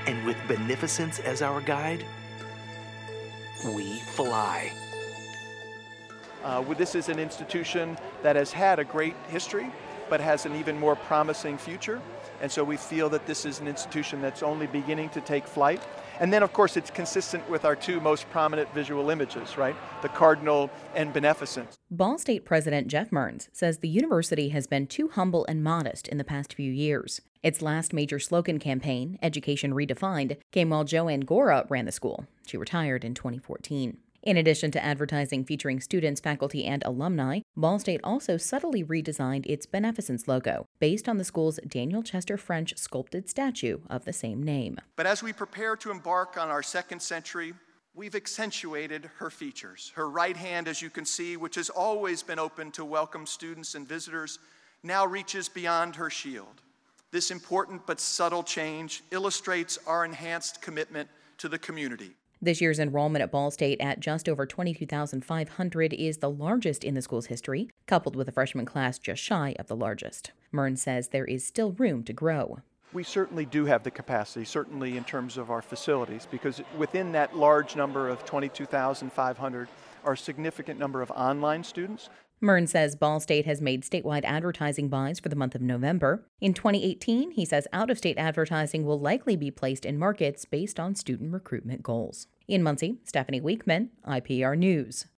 And with beneficence as our guide, we fly. This is an institution that has had a great history, but has an even more promising future. And so we feel that this is an institution that's only beginning to take flight. And then, of course, it's consistent with our two most prominent visual images, right? The cardinal and beneficence. Ball State President Jeff Mearns says the university has been too humble and modest in the past few years. Its last major slogan campaign, Education Redefined, came while Joanne Gora ran the school. She retired in 2014. In addition to advertising featuring students, faculty, and alumni, Ball State also subtly redesigned its beneficence logo, based on the school's Daniel Chester French sculpted statue of the same name. But as we prepare to embark on our second century, we've accentuated her features. Her right hand, as you can see, which has always been open to welcome students and visitors, now reaches beyond her shield. This important but subtle change illustrates our enhanced commitment to the community. This year's enrollment at Ball State at just over 22,500 is the largest in the school's history, coupled with a freshman class just shy of the largest. Mearns says there is still room to grow. We certainly do have the capacity, certainly in terms of our facilities, because within that large number of 22,500 are a significant number of online students. Mearns says Ball State has made statewide advertising buys for the month of November. In 2018, he says out-of-state advertising will likely be placed in markets based on student recruitment goals. In Muncie, Stephanie Weekman, IPR News.